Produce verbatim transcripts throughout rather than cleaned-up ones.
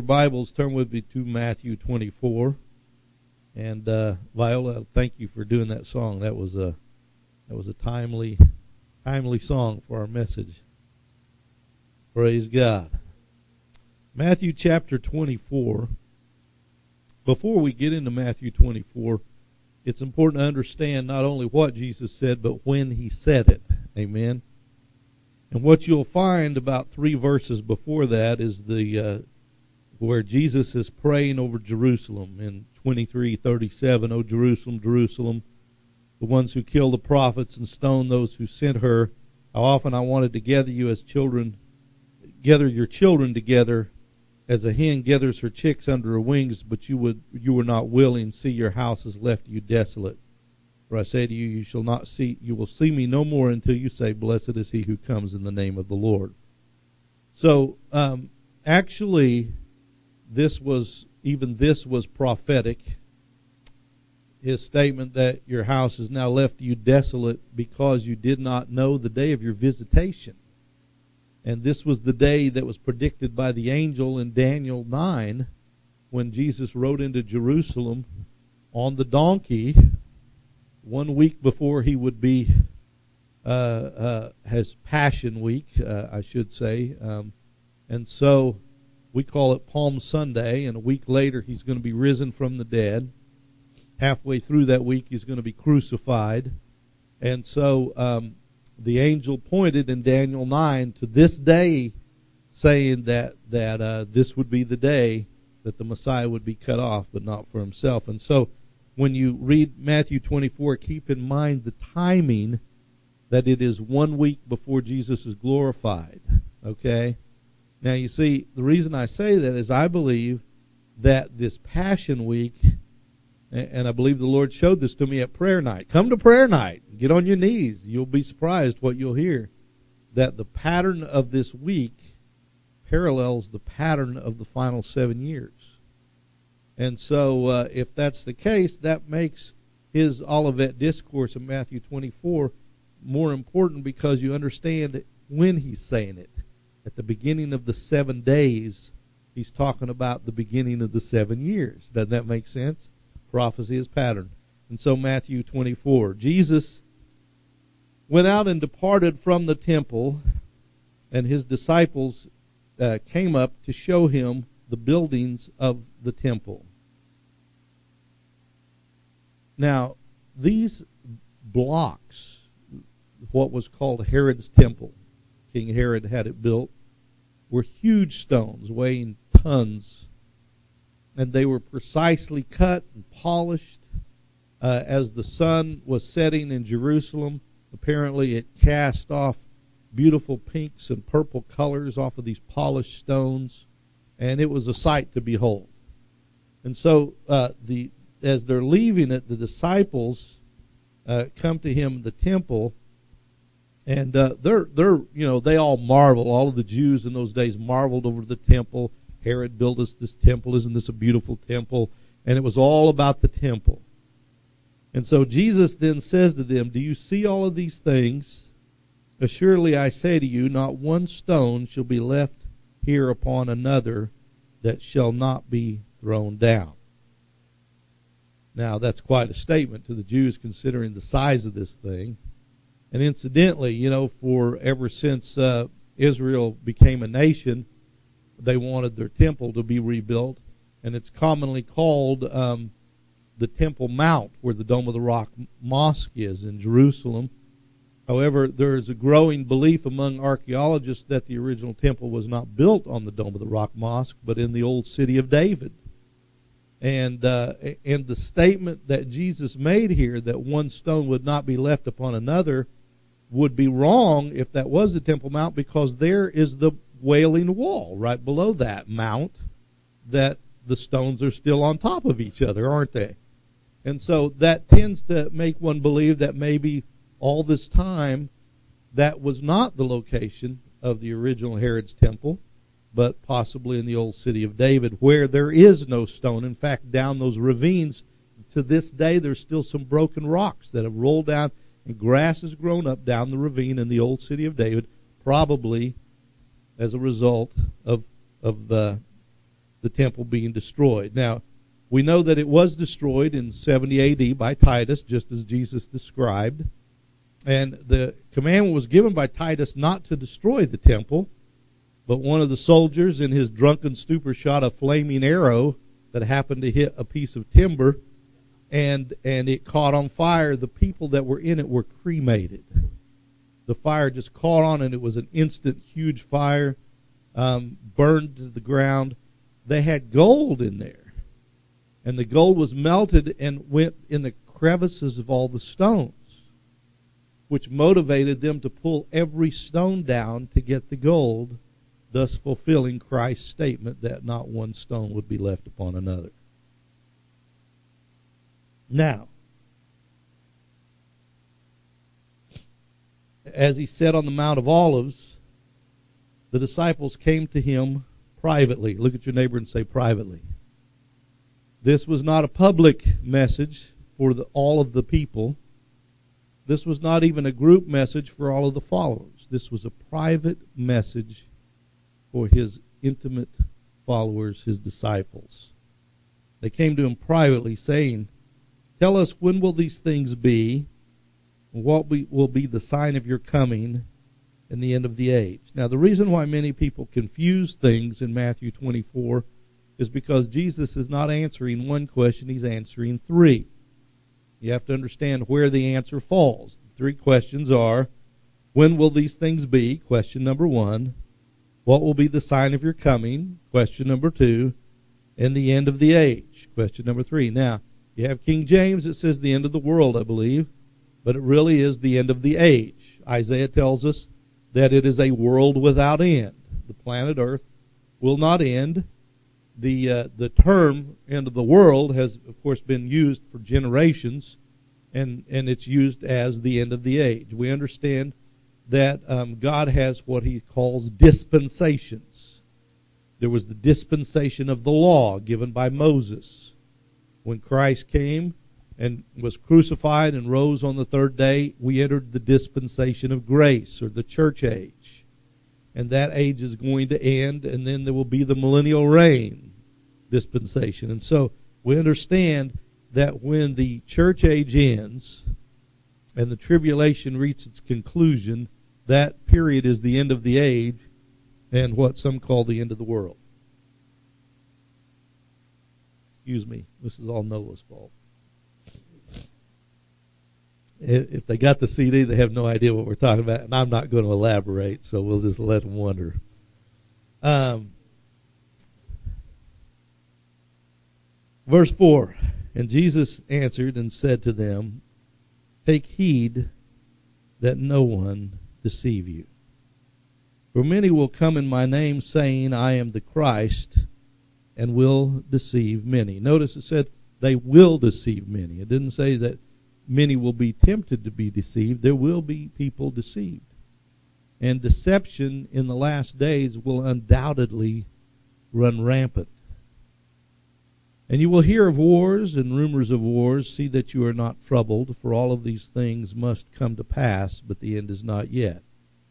Bibles, turn with me to Matthew twenty-four. And uh, Viola, thank you for doing that song. That was a that was a timely, timely song for our message. Praise God. Matthew chapter twenty-four. Before we get into Matthew twenty-four, it's important to understand not only what Jesus said, but when he said it. Amen. And what you'll find about three verses before that is the uh, where Jesus is praying over Jerusalem in twenty-three thirty-seven. O Jerusalem, Jerusalem, the ones who kill the prophets and stone those who sent her. How often I wanted to gather you as children, gather your children together, as a hen gathers her chicks under her wings, but you would you were not willing. See, your house has left you desolate. For I say to you, you shall not see, you will see me no more until you say, blessed is he who comes in the name of the Lord. So, um, actually, this was, even this was prophetic. His statement that your house is now left you desolate because you did not know the day of your visitation. And this was the day that was predicted by the angel in Daniel nine when Jesus rode into Jerusalem on the donkey one week before he would be uh, uh, his Passion Week, uh, I should say. Um, and so we call it Palm Sunday, and a week later he's going to be risen from the dead. Halfway through that week he's going to be crucified. And so um, the angel pointed in Daniel nine to this day, saying that, that uh, this would be the day that the Messiah would be cut off, but not for himself. And so when you read Matthew twenty-four, keep in mind the timing, that it is one week before Jesus is glorified. Okay? Now you see, the reason I say that is I believe that this Passion Week, and I believe the Lord showed this to me at prayer night. Come to prayer night. Get on your knees. You'll be surprised what you'll hear. That the pattern of this week parallels the pattern of the final seven years. And so uh, if that's the case, that makes his Olivet Discourse in Matthew twenty-four more important because you understand when he's saying it. At the beginning of the seven days, he's talking about the beginning of the seven years. Doesn't that make sense? Prophecy is pattern. And so Matthew twenty-four, Jesus went out and departed from the temple, and his disciples uh, came up to show him the buildings of the temple. Now, these blocks, what was called Herod's temple, King Herod had it built, were huge stones weighing tons, and they were precisely cut and polished. Uh, as the sun was setting in Jerusalem, apparently it cast off beautiful pinks and purple colors off of these polished stones, and it was a sight to behold. And so uh, the as they're leaving it, the disciples uh, come to him in the temple, and uh, they're they're you know they all marvel. All of the Jews in those days marveled over the temple. Herod built us this temple. Isn't this a beautiful temple? And it was all about the temple. And so Jesus then says to them, do you see all of these things? Assuredly I say to you, not one stone shall be left here upon another that shall not be thrown down. Now, that's quite a statement to the Jews considering the size of this thing. And incidentally, you know, for ever since uh, Israel became a nation, they wanted their temple to be rebuilt. And it's commonly called um, the Temple Mount, where the Dome of the Rock Mosque is in Jerusalem. However, there is a growing belief among archaeologists that the original temple was not built on the Dome of the Rock Mosque, but in the old city of David. And uh, and the statement that Jesus made here, that one stone would not be left upon another, would be wrong if that was the Temple Mount, because there is the Wailing Wall right below that mount, that the stones are still on top of each other, aren't they? And so that tends to make one believe that maybe all this time that was not the location of the original Herod's temple, but possibly in the old city of David, where there is no stone. In fact, down those ravines, to this day, there's still some broken rocks that have rolled down, and grass has grown up down the ravine in the old city of David, probably as a result of of uh, the temple being destroyed. Now, we know that it was destroyed in seventy A D by Titus, just as Jesus described. And the commandment was given by Titus not to destroy the temple, but one of the soldiers in his drunken stupor shot a flaming arrow that happened to hit a piece of timber, and and it caught on fire. The people that were in it were cremated. The fire just caught on, and it was an instant huge fire, um, burned to the ground. They had gold in there, and the gold was melted and went in the crevices of all the stones, which motivated them to pull every stone down to get the gold, thus fulfilling Christ's statement that not one stone would be left upon another. Now, as he said on the Mount of Olives, the disciples came to him privately. Look at your neighbor and say privately. This was not a public message for the, all of the people. This was not even a group message for all of the followers. This was a private message for his intimate followers, his disciples. They came to him privately saying, "Tell us, when will these things be? What will be the sign of your coming and the end of the age?" Now, the reason why many people confuse things in Matthew twenty-four is because Jesus is not answering one question, he's answering three. You have to understand where the answer falls. The three questions are, when will these things be? Question number one. What will be the sign of your coming? Question number two. And the end of the age? Question number three. Now, you have King James, it says the end of the world, I believe, but it really is the end of the age. Isaiah tells us that it is a world without end. The planet Earth will not end. The uh, the term end of the world has, of course, been used for generations, and, and it's used as the end of the age. We understand that um, God has what he calls dispensations. There was the dispensation of the law given by Moses. When Christ came and was crucified and rose on the third day, we entered the dispensation of grace, or the church age. And that age is going to end, and then there will be the millennial reign dispensation. And so we understand that when the church age ends and the tribulation reaches its conclusion, that period is the end of the age and what some call the end of the world. Excuse me, this is all Noah's fault. If they got the C D, they have no idea what we're talking about, and I'm not going to elaborate, so we'll just let them wonder. Um, verse four, and Jesus answered and said to them, "Take heed that no one deceive you. For many will come in my name, saying, I am the Christ, and will deceive many." Notice it said they will deceive many. It didn't say that many will be tempted to be deceived. There will be people deceived. And deception in the last days will undoubtedly run rampant. "And you will hear of wars and rumors of wars. See that you are not troubled, for all of these things must come to pass, but the end is not yet."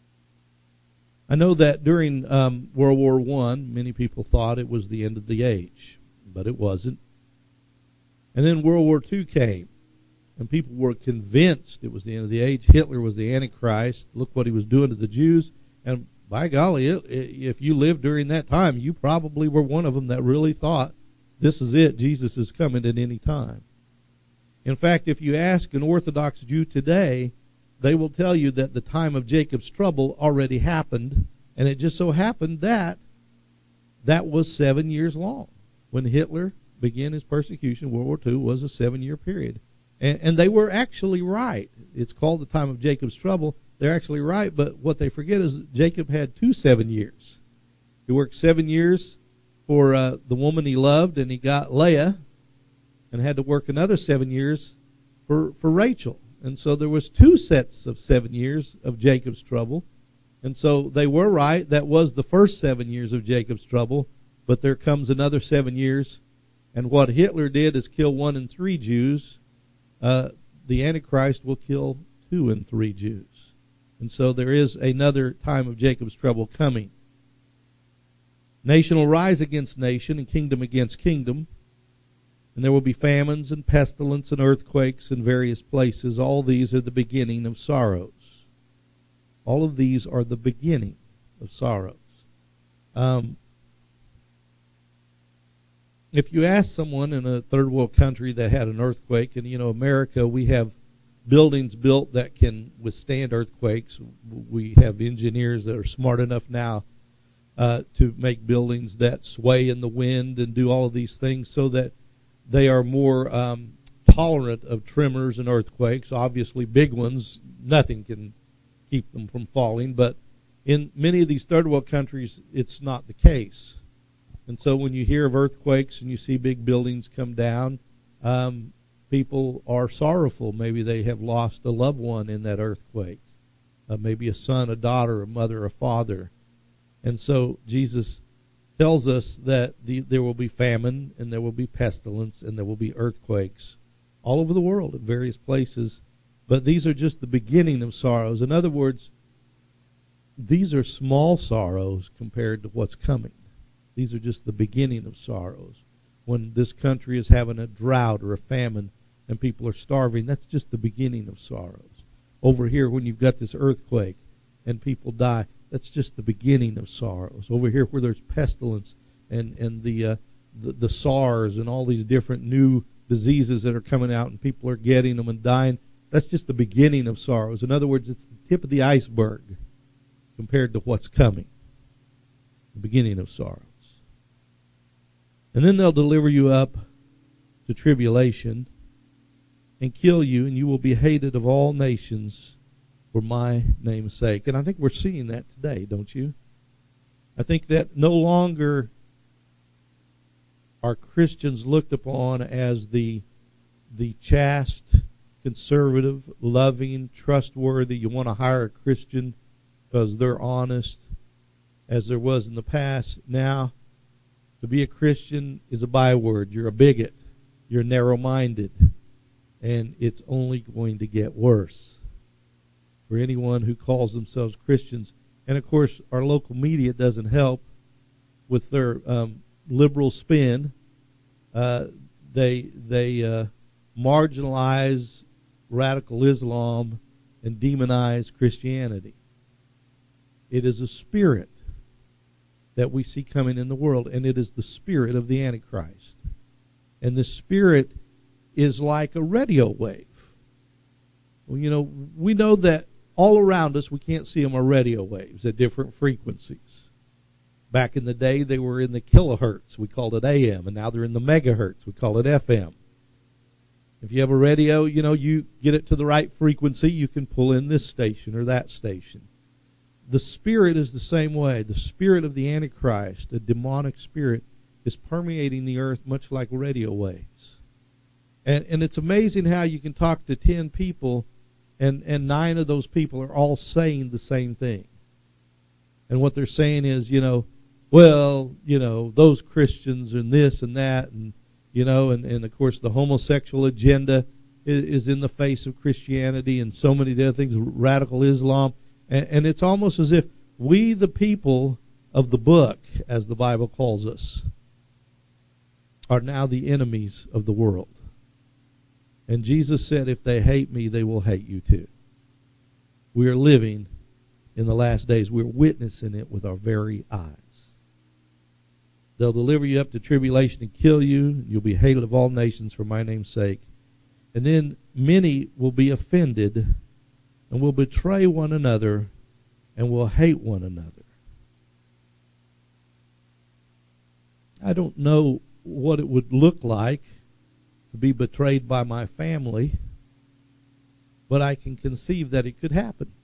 I know that during um, World War One, many people thought it was the end of the age, but it wasn't. And then World War Two came, and people were convinced it was the end of the age. Hitler was the Antichrist. Look what he was doing to the Jews. And by golly, it, if you lived during that time, you probably were one of them that really thought, this is it, Jesus is coming at any time. In fact, if you ask an Orthodox Jew today, they will tell you that the time of Jacob's trouble already happened, and it just so happened that that was seven years long. When Hitler began his persecution, World War Two was a seven-year period. And, and they were actually right. It's called the time of Jacob's trouble. They're actually right, but what they forget is Jacob had two seven years. He worked seven years for uh, the woman he loved, and he got Leah, and had to work another seven years for, for Rachel. And so there was two sets of seven years of Jacob's trouble. And so they were right. That was the first seven years of Jacob's trouble. But there comes another seven years. And what Hitler did is kill one in three Jews. Uh, the Antichrist will kill two in three Jews. And so there is another time of Jacob's trouble coming. Nation will rise against nation and kingdom against kingdom. And there will be famines and pestilence and earthquakes in various places. All these are the beginning of sorrows. All of these are the beginning of sorrows. Um, if you ask someone in a third world country that had an earthquake, and you know, America, we have buildings built that can withstand earthquakes. We have engineers that are smart enough now uh, to make buildings that sway in the wind and do all of these things so that they are more um, tolerant of tremors and earthquakes. Obviously, big ones, nothing can keep them from falling. But in many of these third world countries, it's not the case. And so when you hear of earthquakes and you see big buildings come down, um, people are sorrowful. Maybe they have lost a loved one in that earthquake. Uh, maybe a son, a daughter, a mother, a father. And so Jesus tells us that the, there will be famine, and there will be pestilence, and there will be earthquakes all over the world in various places. But these are just the beginning of sorrows. In other words, these are small sorrows compared to what's coming. These are just the beginning of sorrows. When this country is having a drought or a famine and people are starving, that's just the beginning of sorrows. Over here, when you've got this earthquake and people die, that's just the beginning of sorrows. Over here where there's pestilence and, and the, uh, the the SARS and all these different new diseases that are coming out and people are getting them and dying, that's just the beginning of sorrows. In other words, it's the tip of the iceberg compared to what's coming. The beginning of sorrows. And then they'll deliver you up to tribulation and kill you, and you will be hated of all nations for my name's sake. And I think we're seeing that today, don't you? I think that no longer are Christians looked upon as the the chaste, conservative, loving, trustworthy. You want to hire a Christian because they're honest, as there was in the past. Now, to be a Christian is a byword. You're a bigot. You're narrow-minded. And it's only going to get worse for anyone who calls themselves Christians. And, of course, our local media doesn't help with their um, liberal spin. Uh, they they uh, marginalize radical Islam and demonize Christianity. It is a spirit that we see coming in the world, and it is the spirit of the Antichrist. And the spirit is like a radio wave. Well, you know, we know that all around us, we can't see them, are radio waves at different frequencies. Back in the day, they were in the kilohertz. We called it A M, and now they're in the megahertz. We call it F M. If you have a radio, you know, you get it to the right frequency, you can pull in this station or that station. The spirit is the same way. The spirit of the Antichrist, a demonic spirit, is permeating the earth much like radio waves. And and it's amazing how you can talk to ten people and, and nine of those people are all saying the same thing. And what they're saying is, you know, well, you know, those Christians and this and that, and, you know, and, and of course the homosexual agenda is, is in the face of Christianity and so many of the other things, radical Islam. And, and it's almost as if we, the people of the book, as the Bible calls us, are now the enemies of the world. And Jesus said, if they hate me, they will hate you too. We are living in the last days. We're witnessing it with our very eyes. They'll deliver you up to tribulation and kill you. You'll be hated of all nations for my name's sake. And then many will be offended and will betray one another and will hate one another. I don't know what it would look like to be betrayed by my family, but I can conceive that it could happen.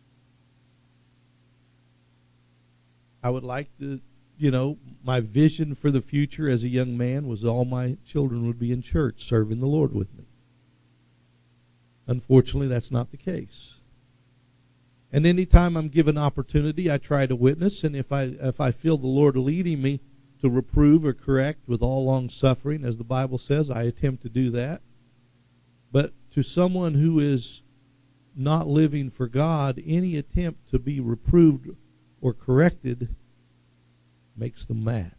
I would like to, you know, my vision for the future as a young man was all my children would be in church serving the Lord with me. Unfortunately, that's not the case. And anytime I'm given opportunity, I try to witness, and if I if I feel the Lord leading me to reprove or correct with all long suffering, as the Bible says, I attempt to do that. But to someone who is not living for God, any attempt to be reproved or corrected makes them mad.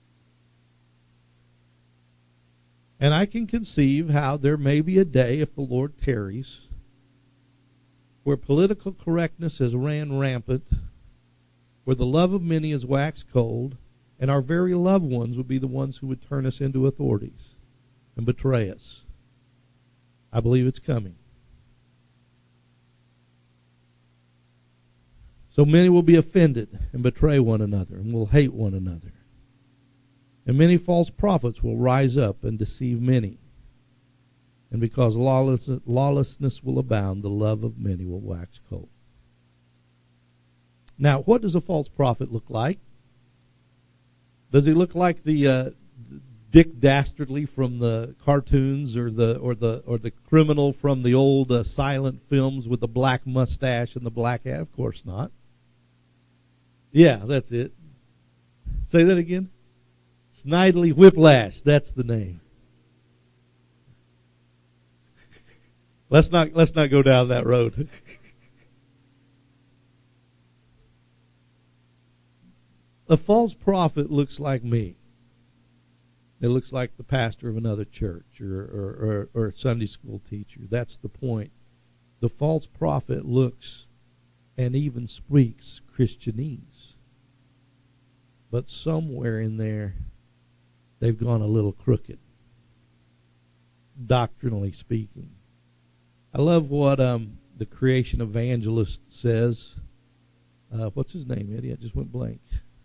And I can conceive how there may be a day, if the Lord tarries, where political correctness has ran rampant, where the love of many is waxed cold, and our very loved ones would be the ones who would turn us into authorities and betray us. I believe it's coming. So many will be offended and betray one another and will hate one another. And many false prophets will rise up and deceive many. And because lawless, lawlessness will abound, the love of many will wax cold. Now, what does a false prophet look like? Does he look like the uh, Dick Dastardly from the cartoons, or the or the or the criminal from the old uh, silent films with the black mustache and the black hat? Of course not. Yeah, that's it. Say that again. Snidely Whiplash, that's the name. Let's not let's not go down that road. A false prophet looks like me. It looks like the pastor of another church, or, or, or, or a Sunday school teacher. That's the point. The false prophet looks and even speaks Christianese. But somewhere in there, they've gone a little crooked, doctrinally speaking. I love what um, the creation evangelist says. Uh, what's his name, Eddie? I just went blank.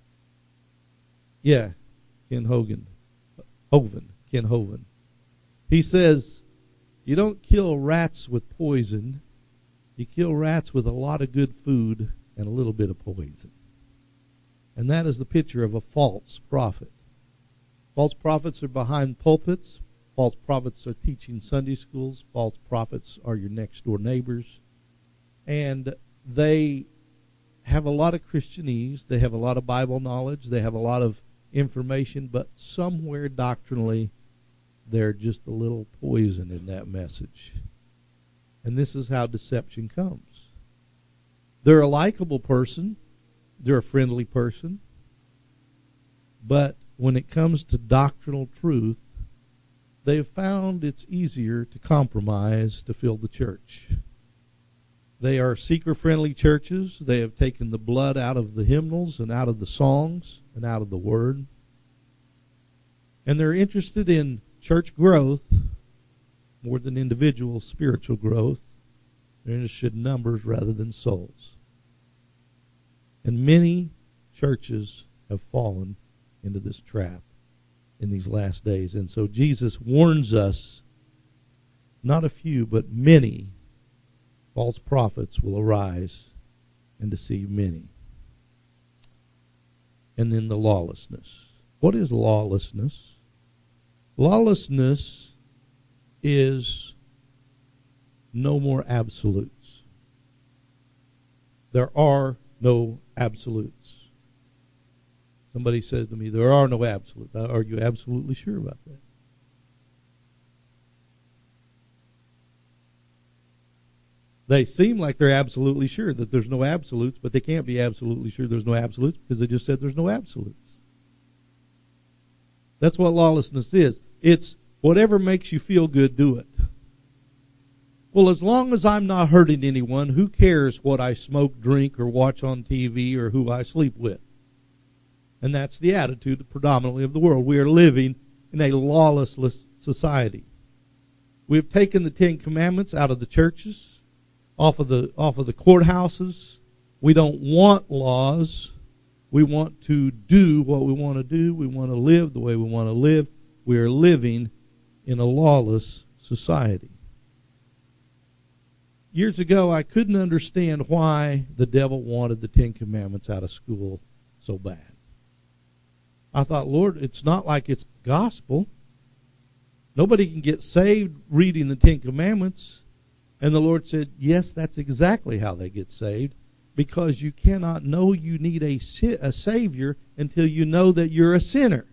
Yeah, Ken Hogan. Hovind, Ken Hovind. He says, you don't kill rats with poison. You kill rats with a lot of good food and a little bit of poison. And that is the picture of a false prophet. False prophets are behind pulpits. False prophets are teaching Sunday schools. False prophets are your next door neighbors. And they have a lot of Christianese. They have a lot of Bible knowledge. They have a lot of information, but somewhere doctrinally they're just a little poison in that message. And this is how deception comes. They're a likable person. They're a friendly person. But when it comes to doctrinal truth, they've found it's easier to compromise to fill the church. They are seeker-friendly churches. They have taken the blood out of the hymnals and out of the songs and out of the Word. And they're interested in church growth more than individual spiritual growth. They're interested in numbers rather than souls. And many churches have fallen into this trap in these last days. And so Jesus warns us, not a few, but many false prophets will arise and deceive many. And then the lawlessness. What is lawlessness? Lawlessness is no more absolutes. There are no absolutes. Somebody says to me, there are no absolutes. Are you absolutely sure about that? They seem like they're absolutely sure that there's no absolutes, but they can't be absolutely sure there's no absolutes because they just said there's no absolutes. That's what lawlessness is. It's whatever makes you feel good, do it. Well, as long as I'm not hurting anyone, who cares what I smoke, drink, or watch on T V, or who I sleep with? And that's the attitude predominantly of the world. We are living in a lawless society. We've taken the Ten Commandments out of the churches, off of the off of the courthouses. We don't want laws. We want to do what we want to do. We want to live the way we want to live. We are living in a lawless society. Years ago, I couldn't understand why the devil wanted the Ten Commandments out of school so bad. I thought, Lord, it's not like it's gospel. Nobody can get saved reading the Ten Commandments. And the Lord said, yes, that's exactly how they get saved, because you cannot know you need a, a Savior until you know that you're a sinner.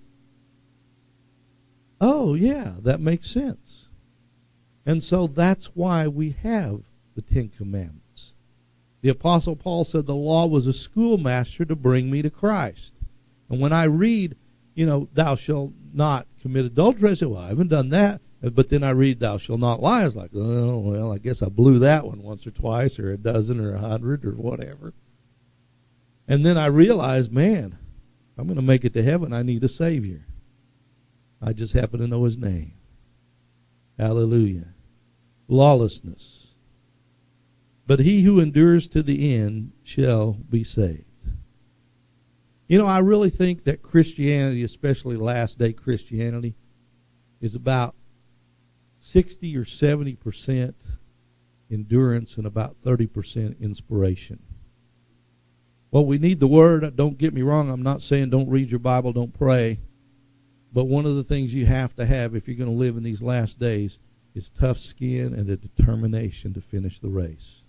Oh, yeah, that makes sense. And so that's why we have the Ten Commandments. The Apostle Paul said the law was a schoolmaster to bring me to Christ. And when I read, you know, thou shalt not commit adultery, I say, well, I haven't done that. But then I read, thou shalt not lie. I was like, oh, well, I guess I blew that one once or twice or a dozen or a hundred or whatever. And then I realized, man, if I'm going to make it to heaven, I need a Savior. I just happen to know his name. Hallelujah. Lawlessness. But he who endures to the end shall be saved. You know, I really think that Christianity, especially last day Christianity, is about sixty or seventy percent endurance and about thirty percent inspiration. Well, we need the Word. Don't get me wrong. I'm not saying don't read your Bible, don't pray. But one of the things you have to have if you're going to live in these last days is tough skin and a determination to finish the race.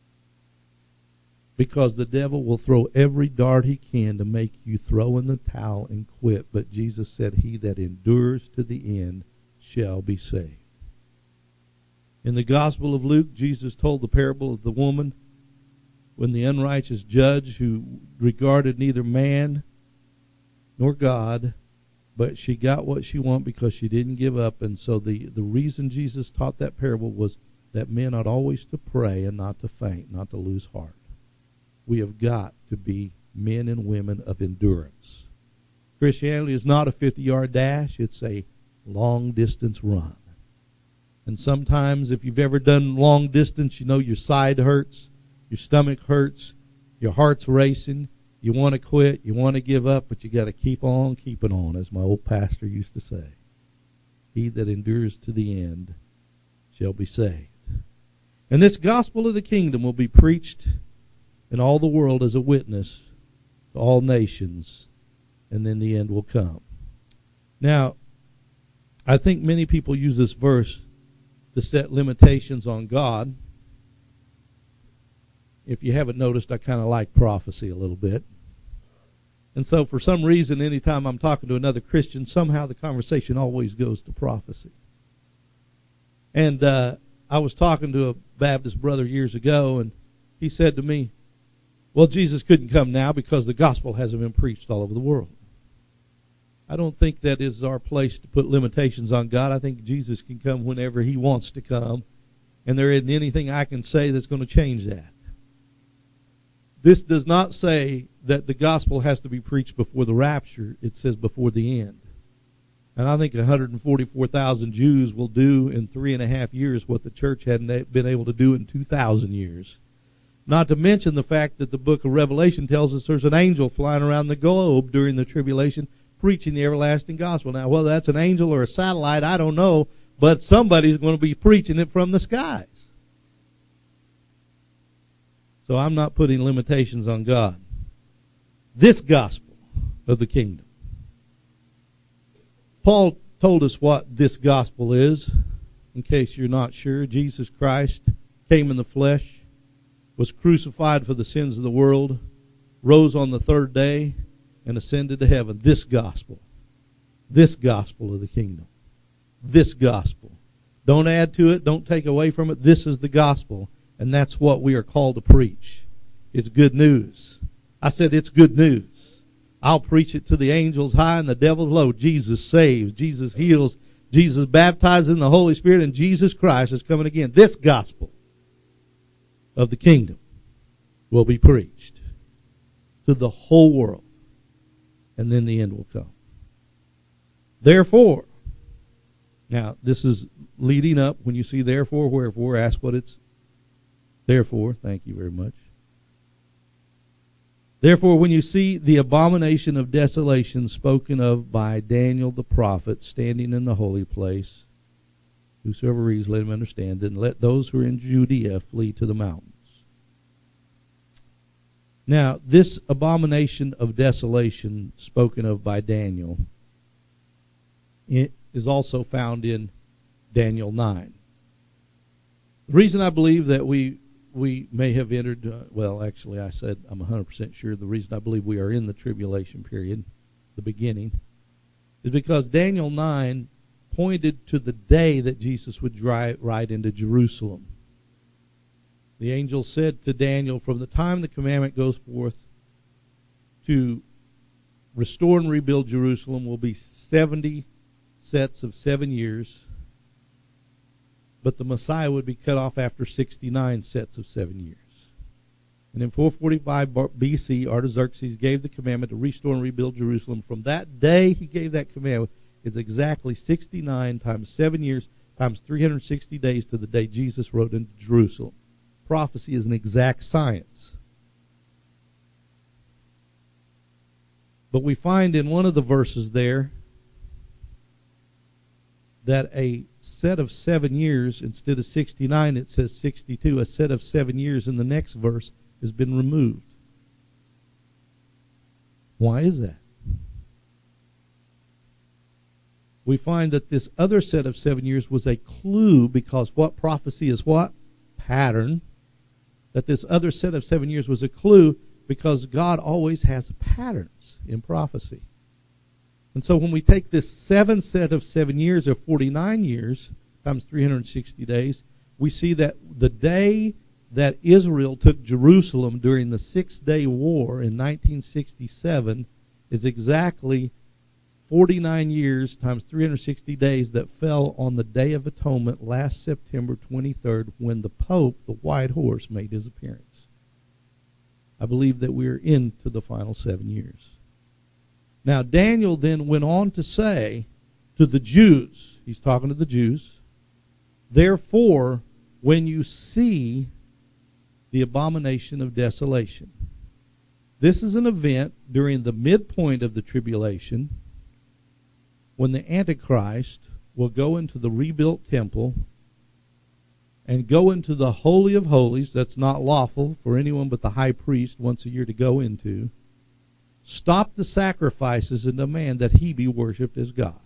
Because the devil will throw every dart he can to make you throw in the towel and quit. But Jesus said, he that endures to the end shall be saved. In the Gospel of Luke, Jesus told the parable of the woman when the unrighteous judge, who regarded neither man nor God, but she got what she wanted because she didn't give up. And so the, the reason Jesus taught that parable was that men ought always to pray and not to faint, not to lose heart. We have got to be men and women of endurance. Christianity is not a fifty-yard dash. It's a long-distance run. And sometimes if you've ever done long distance, you know your side hurts, your stomach hurts, your heart's racing. You want to quit, you want to give up, but you got to keep on keeping on, as my old pastor used to say. He that endures to the end shall be saved. And this gospel of the kingdom will be preached in all the world as a witness to all nations, and then the end will come. Now, I think many people use this verse to set limitations on God. If you haven't noticed, I kind of like prophecy a little bit. And so for some reason, anytime I'm talking to another Christian, somehow the conversation always goes to prophecy. And uh, I was talking to a Baptist brother years ago, and he said to me, well, Jesus couldn't come now because the gospel hasn't been preached all over the world. I don't think that is our place to put limitations on God. I think Jesus can come whenever he wants to come, and there isn't anything I can say that's going to change that. This does not say that the gospel has to be preached before the rapture. It says before the end. And I think one hundred forty-four thousand Jews will do in three and a half years what the church hadn't been able to do in two thousand years. Not to mention the fact that the book of Revelation tells us there's an angel flying around the globe during the tribulation preaching the everlasting gospel. Now, whether that's an angel or a satellite, I don't know, but somebody's going to be preaching it from the skies. So I'm not putting limitations on God. This gospel of the kingdom. Paul told us what this gospel is. In case you're not sure, Jesus Christ came in the flesh, was crucified for the sins of the world, rose on the third day, and ascended to heaven. This gospel. This gospel of the kingdom. This gospel. Don't add to it. Don't take away from it. This is the gospel. And that's what we are called to preach. It's good news. I said it's good news. I'll preach it to the angels high and the devils low. Jesus saves. Jesus heals. Jesus baptizes in the Holy Spirit. And Jesus Christ is coming again. This gospel of the kingdom will be preached to the whole world. And then the end will come. Therefore, now this is leading up. When you see therefore, wherefore, ask what it's therefore. Thank you very much. Therefore, when you see the abomination of desolation spoken of by Daniel the prophet standing in the holy place, whosoever reads, let him understand, then let those who are in Judea flee to the mountains. Now, this abomination of desolation spoken of by Daniel, it is also found in Daniel nine. The reason I believe that we we may have entered, uh, well, actually I said I'm one hundred percent sure the reason I believe we are in the tribulation period, the beginning, is because Daniel nine pointed to the day that Jesus would drive, ride into Jerusalem. The angel said to Daniel, from the time the commandment goes forth to restore and rebuild Jerusalem will be seventy sets of seven years, but the Messiah would be cut off after sixty-nine sets of seven years. And in four forty-five B C, Artaxerxes gave the commandment to restore and rebuild Jerusalem. From that day he gave that commandment, it's exactly sixty-nine times seven years times three hundred sixty days to the day Jesus rode into Jerusalem. Prophecy is an exact science. But we find in one of the verses there that a set of seven years, instead of sixty-nine, it says sixty-two. A set of seven years in the next verse has been removed. Why is that? We find that this other set of seven years was a clue, because what prophecy is what? Pattern. That this other set of seven years was a clue because God always has patterns in prophecy. And so when we take this seven set of seven years, or forty-nine years, times three hundred sixty days, we see that the day that Israel took Jerusalem during the Six-Day War in nineteen sixty-seven is exactly forty-nine years times three hundred sixty days that fell on the Day of Atonement last September twenty-third, when the Pope, the white horse, made his appearance. I believe that we're into the final seven years. Now, Daniel then went on to say to the Jews, he's talking to the Jews, therefore, when you see the abomination of desolation. This is an event during the midpoint of the tribulation, when the Antichrist will go into the rebuilt temple and go into the Holy of Holies. That's not lawful for anyone but the high priest once a year to go into. Stop the sacrifices and demand that he be worshipped as God.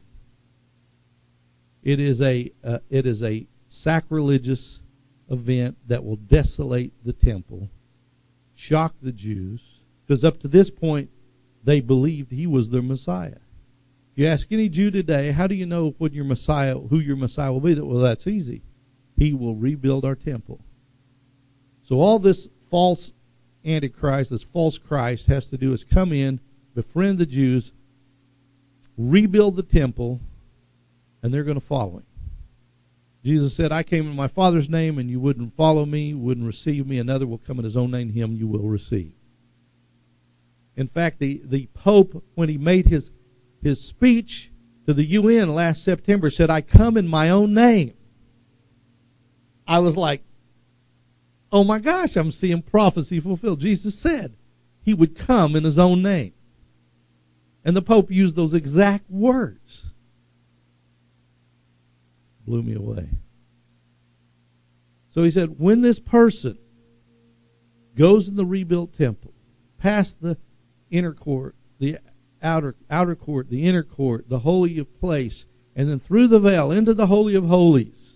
It is a uh, it is a sacrilegious event that will desolate the temple, shock the Jews, because up to this point they believed he was their Messiah. If you ask any Jew today, how do you know when your Messiah, who your Messiah will be? Well, that's easy. He will rebuild our temple. So all this false Antichrist, this false Christ, has to do is come in, befriend the Jews, rebuild the temple, and they're going to follow him. Jesus said, I came in my Father's name, and you wouldn't follow me, wouldn't receive me. Another will come in his own name, him you will receive. In fact, the, the Pope, when he made his, his speech to the U N last September, said, I come in my own name. I was like, oh my gosh, I'm seeing prophecy fulfilled. Jesus said he would come in his own name. And the Pope used those exact words. Blew me away. So he said, when this person goes in the rebuilt temple, past the inner court, the outer outer court, the inner court, the holy of place, and then through the veil into the Holy of Holies,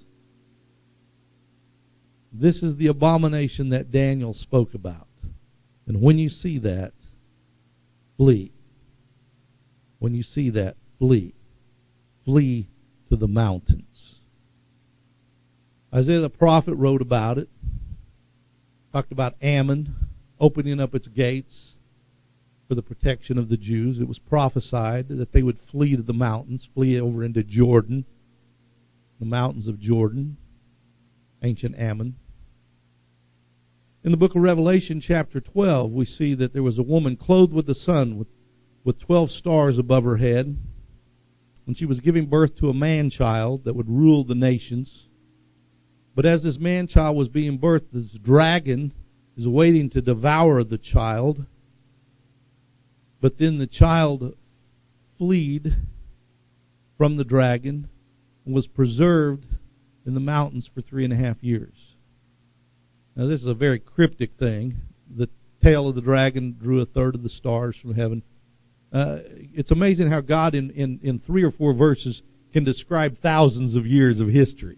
this is the abomination that Daniel spoke about. And when you see that, flee. When you see that, flee. Flee to the mountains. Isaiah the prophet wrote about it. Talked about Ammon opening up its gates for the protection of the Jews. It was prophesied that they would flee to the mountains, flee over into Jordan, the mountains of Jordan, ancient Ammon. In the book of Revelation, chapter twelve, we see that there was a woman clothed with the sun, with, with twelve stars above her head, and she was giving birth to a man-child that would rule the nations. But as this man-child was being birthed, this dragon is waiting to devour the child. But then the child fled from the dragon and was preserved in the mountains for three and a half years. Now, this is a very cryptic thing. The tail of the dragon drew a third of the stars from heaven. Uh, it's amazing how God, in, in, in three or four verses, can describe thousands of years of history.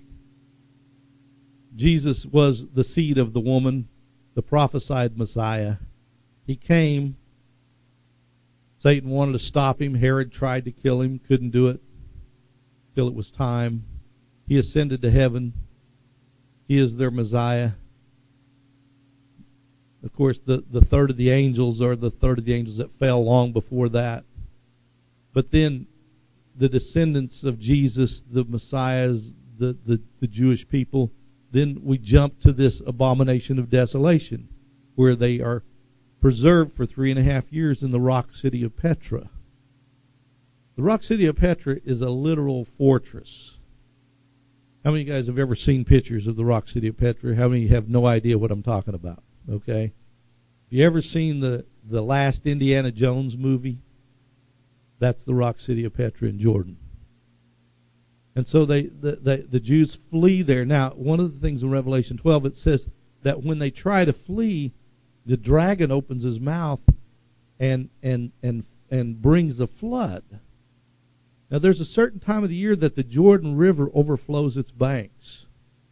Jesus was the seed of the woman, the prophesied Messiah. He came. Satan wanted to stop him. Herod tried to kill him, couldn't do it till it was time. He ascended to heaven. He is their Messiah. Of course, the, the third of the angels are the third of the angels that fell long before that. But then the descendants of Jesus, the Messiahs, the, the, the Jewish people, then we jump to this abomination of desolation, where they are preserved for three and a half years in the rock city of Petra. The rock city of Petra is a literal fortress. How many of you guys have ever seen pictures of the rock city of Petra? How many have no idea what I'm talking about? Okay? Have you ever seen the, the last Indiana Jones movie? That's the rock city of Petra in Jordan. And so they the, the, the Jews flee there. Now, one of the things in Revelation twelve, it says that when they try to flee, the dragon opens his mouth and and and and brings a flood. Now, there's a certain time of the year that the Jordan River overflows its banks.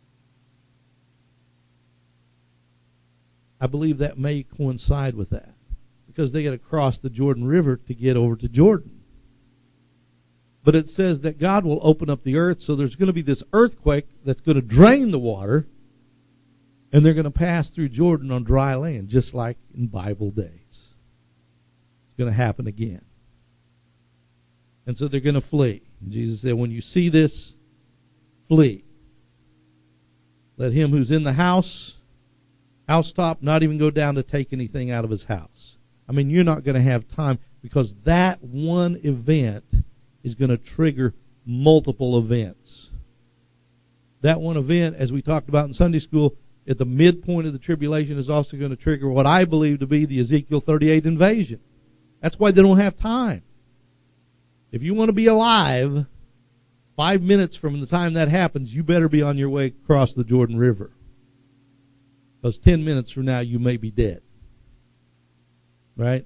I believe that may coincide with that, because they got to cross the Jordan River to get over to Jordan. But it says that God will open up the earth, so there's going to be this earthquake that's going to drain the water, and they're going to pass through Jordan on dry land, just like in Bible days. It's going to happen again. And so they're going to flee. And Jesus said, when you see this, flee. Let him who's in the house, housetop, not even go down to take anything out of his house. I mean, you're not going to have time, because that one event is going to trigger multiple events. That one event, as we talked about in Sunday school, at the midpoint of the tribulation, is also going to trigger what I believe to be the Ezekiel thirty-eight invasion. That's why they don't have time. If you want to be alive, five minutes from the time that happens, you better be on your way across the Jordan River. Because ten minutes from now, you may be dead. Right?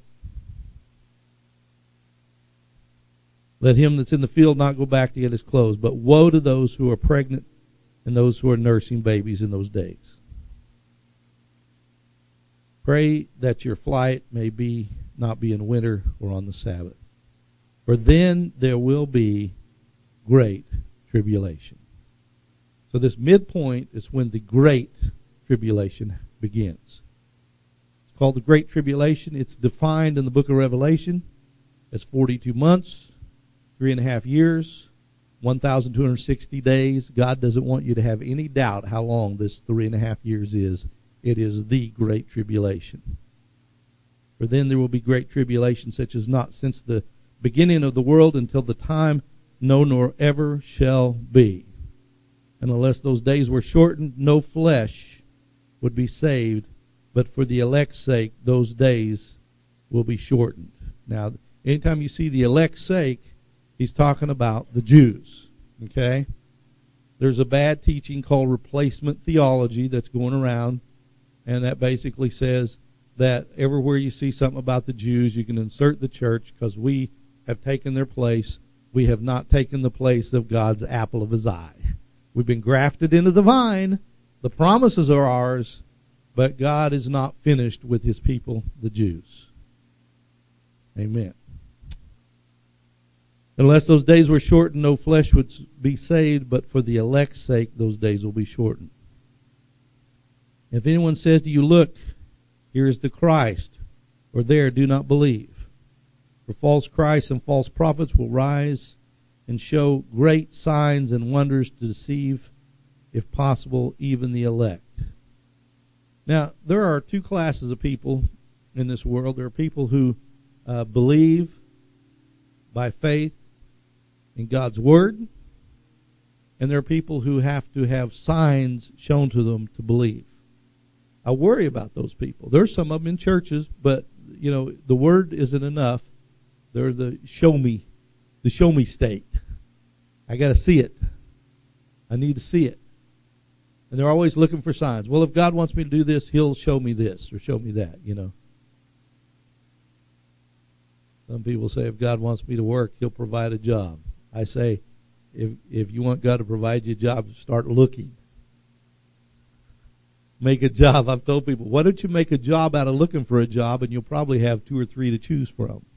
Let him that's in the field not go back to get his clothes. But woe to those who are pregnant and those who are nursing babies in those days. Pray that your flight may be not be in winter or on the Sabbath. For then there will be great tribulation. So this midpoint is when the great tribulation begins. It's called the Great Tribulation. It's defined in the book of Revelation as forty-two months, three and a half years, one thousand two hundred sixty days. God doesn't want you to have any doubt how long this three and a half years is. It is the Great Tribulation. For then there will be great tribulation, such as not since the beginning of the world until the time no nor ever shall be. And unless those days were shortened, no flesh would be saved, but for the elect's sake, those days will be shortened. Now, anytime you see the elect's sake, he's talking about the Jews. Okay? There's a bad teaching called replacement theology that's going around, and that basically says that everywhere you see something about the Jews, you can insert the church because we have taken their place. We have not taken the place of God's apple of his eye. We've been grafted into the vine. The promises are ours, but God is not finished with his people, the Jews. Amen. Unless those days were shortened, no flesh would be saved, but for the elect's sake, those days will be shortened. If anyone says to you, look, here is the Christ, or there, do not believe. For false Christs and false prophets will rise and show great signs and wonders to deceive, if possible, even the elect. Now, there are two classes of people in this world. There are people who uh, believe by faith in God's Word, and there are people who have to have signs shown to them to believe. I worry about those people. There's some of them in churches, but, you know, the Word isn't enough. They're the show me, the show me state. I got to see it. I need to see it. And they're always looking for signs. Well, if God wants me to do this, he'll show me this or show me that, you know. Some people say if God wants me to work, he'll provide a job. I say, if if you want God to provide you a job, start looking. Make a job. I've told people, why don't you make a job out of looking for a job, and you'll probably have two or three to choose from.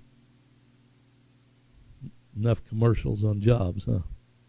Enough commercials on jobs, huh?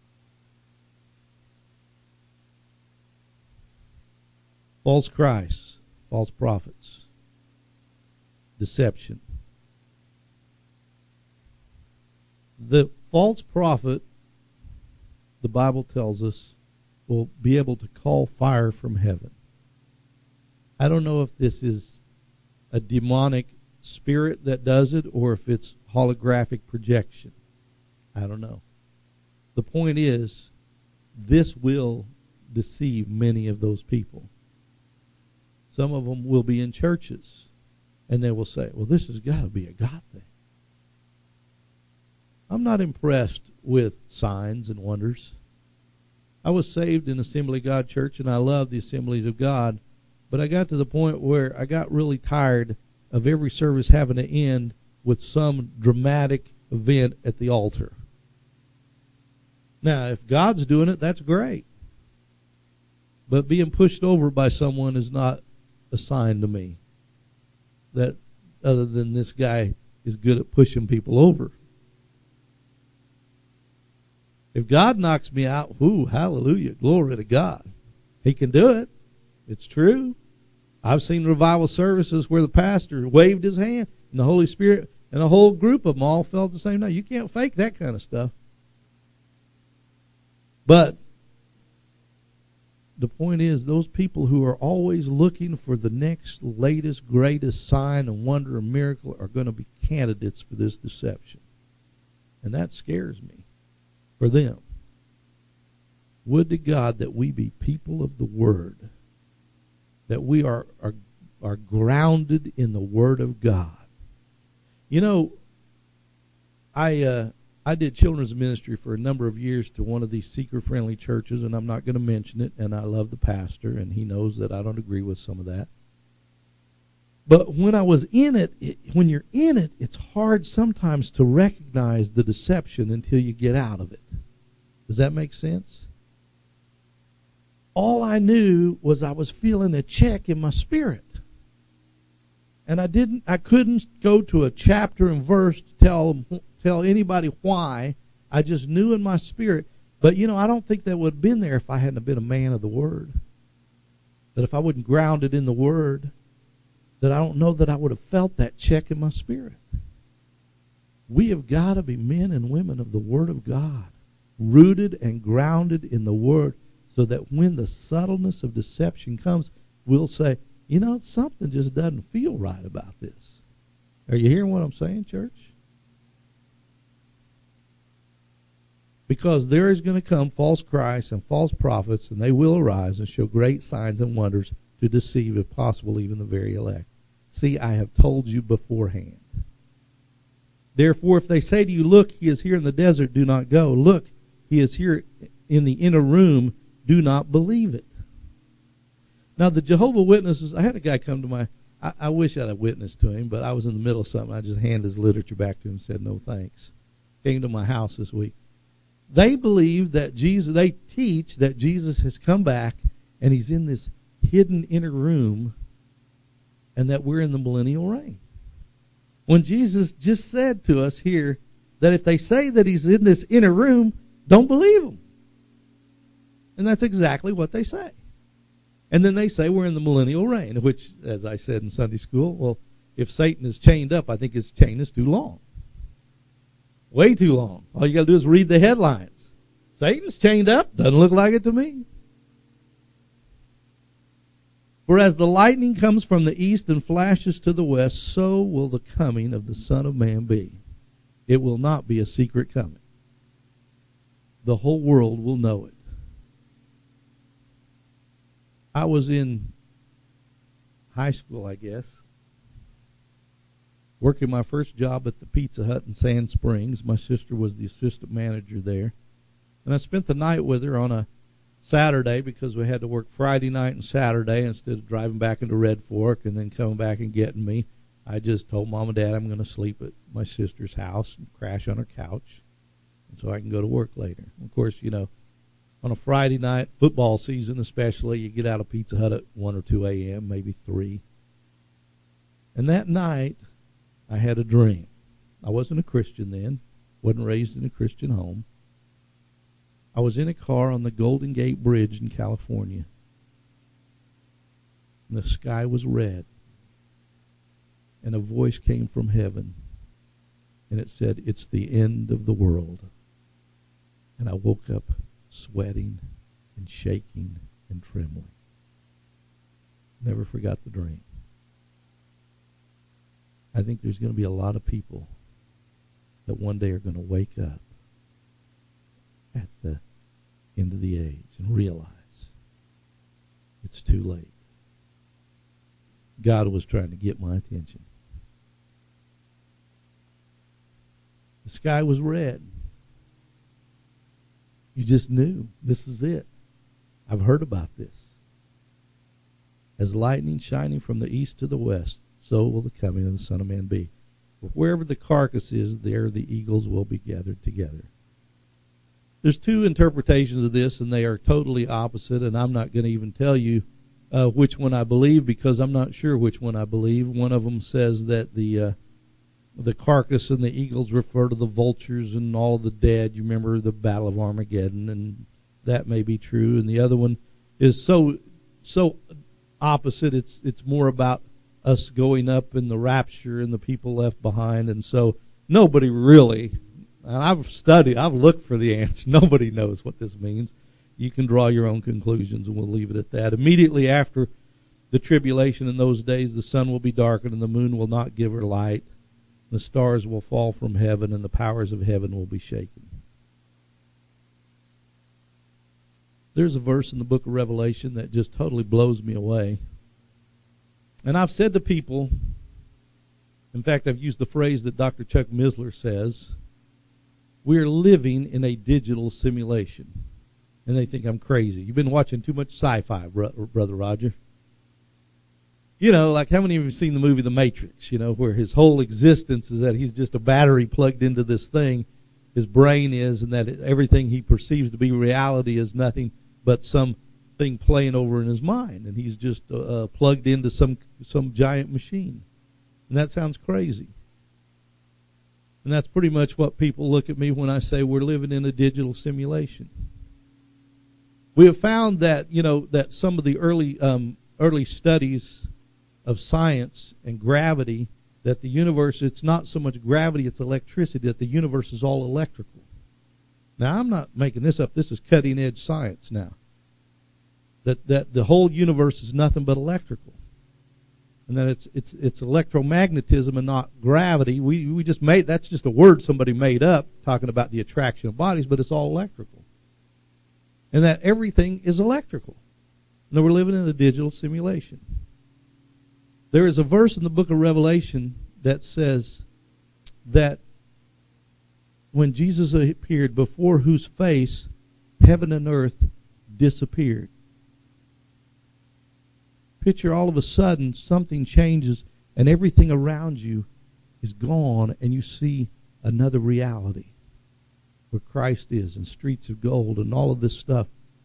False Christs, false prophets, deception. The false prophet, the Bible tells us, will be able to call fire from heaven. I don't know if this is a demonic spirit that does it or if it's holographic projection. I don't know. The point is, this will deceive many of those people. Some of them will be in churches, and they will say, well, this has got to be a God thing. I'm not impressed with signs and wonders. I was saved in Assembly of God Church, and I love the Assemblies of God, but I got to the point where I got really tired of every service having to end with some dramatic event at the altar. Now, if God's doing it, that's great. But being pushed over by someone is not a sign to me that other than this guy is good at pushing people over. If God knocks me out, whoo, hallelujah, glory to God. He can do it. It's true. I've seen revival services where the pastor waved his hand and the Holy Spirit and a whole group of them all felt the same. No, you can't fake that kind of stuff. But the point is, those people who are always looking for the next latest, greatest sign and wonder and miracle are going to be candidates for this deception. And that scares me for them. Would to God that we be people of the Word, that we are, are, are grounded in the Word of God. You know, I uh, I did children's ministry for a number of years to one of these seeker-friendly churches, and I'm not going to mention it, and I love the pastor, and he knows that I don't agree with some of that. But when I was in it, it, when you're in it, it's hard sometimes to recognize the deception until you get out of it. Does that make sense? All I knew was I was feeling a check in my spirit. And I didn't, I couldn't go to a chapter and verse to tell, tell anybody why. I just knew in my spirit. But, you know, I don't think that would have been there if I hadn't been a man of the Word. That if I wasn't grounded in the Word, that I don't know that I would have felt that check in my spirit. We have got to be men and women of the Word of God, rooted and grounded in the Word, so that when the subtleness of deception comes, we'll say, you know, something just doesn't feel right about this. Are you hearing what I'm saying, church? Because there is going to come false Christs and false prophets, and they will arise and show great signs and wonders to deceive, if possible, even the very elect. See, I have told you beforehand. Therefore, if they say to you, look, he is here in the desert, do not go. Look, he is here in the inner room, do not believe it. Now, the Jehovah's Witnesses, I had a guy come to my, I, I wish I'd have witnessed to him, but I was in the middle of something. I just handed his literature back to him and said, no thanks. Came to my house this week. They believe that Jesus, they teach that Jesus has come back and he's in this hidden inner room and that we're in the millennial reign. When Jesus just said to us here that if they say that he's in this inner room, don't believe him. And that's exactly what they say. And then they say we're in the millennial reign, which, as I said in Sunday school, well, if Satan is chained up, I think his chain is too long. Way too long. All you got to do is read the headlines. Satan's chained up. Doesn't look like it to me. For as the lightning comes from the east and flashes to the west, so will the coming of the Son of Man be. It will not be a secret coming. The whole world will know it. I was in high school, I guess, working my first job at the Pizza Hut in Sand Springs. My sister was the assistant manager there. And I spent the night with her on a Saturday because we had to work Friday night and Saturday instead of driving back into Red Fork and then coming back and getting me. I just told Mom and Dad I'm going to sleep at my sister's house and crash on her couch and so I can go to work later. Of course, you know, on a Friday night, football season especially, you get out of Pizza Hut at one or two a.m., maybe three. And that night, I had a dream. I wasn't a Christian then, wasn't raised in a Christian home. I was in a car on the Golden Gate Bridge in California. And the sky was red. And a voice came from heaven. and it said, "It's the end of the world." And I woke up sweating and shaking and trembling. Never forgot the dream. I think there's going to be a lot of people that one day are going to wake up at the end of the age and realize it's too late. God was trying to get my attention. The sky was red. You just knew this is it. I've heard about this. As lightning shining from the east to the west, so will the coming of the Son of Man be. For wherever the carcass is, there the eagles will be gathered together. There's two interpretations of this, and they are totally opposite, and I'm not going to even tell you uh, which one I believe, because I'm not sure which one I believe. One of them says that the uh, the carcass and the eagles refer to the vultures and all the dead. You remember the Battle of Armageddon, and that may be true. And the other one is so so opposite. It's it's more about us going up in the rapture and the people left behind. And so nobody really, and I've studied, I've looked for the answer. Nobody knows what this means. You can draw your own conclusions, and we'll leave it at that. Immediately after the tribulation in those days, the sun will be darkened, and the moon will not give her light. The stars will fall from heaven, and the powers of heaven will be shaken. There's a verse in the book of Revelation that just totally blows me away. And I've said to people, in fact, I've used the phrase that Doctor Chuck Missler says, we're living in a digital simulation. And they think I'm crazy. You've been watching too much sci-fi, bro- Brother Roger. You know, like how many of you have seen the movie The Matrix, you know, where his whole existence is that he's just a battery plugged into this thing, his brain is, and that everything he perceives to be reality is nothing but some thing playing over in his mind, and he's just uh, plugged into some some giant machine. And that sounds crazy. And that's pretty much what people look at me when I say we're living in a digital simulation. We have found that, you know, that some of the early um, early studies of science and gravity, that the universe, it's not so much gravity, it's electricity, that the universe is all electrical. Now, I'm not making this up. This is cutting-edge science now. That that the whole universe is nothing but electrical. And that it's it's it's electromagnetism and not gravity. We we just made, that's just a word somebody made up talking about the attraction of bodies, but it's all electrical. And that everything is electrical. And that we're living in a digital simulation. There is a verse in the book of Revelation that says that when Jesus appeared, before whose face heaven and earth disappeared. Picture all of a sudden something changes and everything around you is gone, and you see another reality where Christ is, and streets of gold and all of this stuff.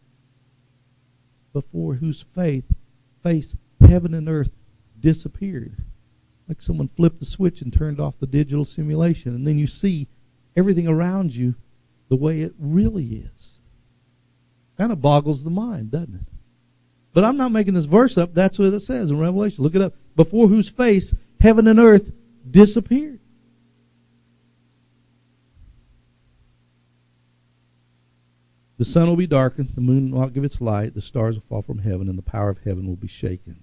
Before whose faith, face heaven and earth disappeared. Like someone flipped the switch and turned off the digital simulation, and then you see everything around you the way it really is. Kind of boggles the mind, doesn't it? But I'm not making this verse up. That's what it says in Revelation. Look it up. Before whose face heaven and earth disappeared. The sun will be darkened, the moon will not give its light, the stars will fall from heaven, and the power of heaven will be shaken.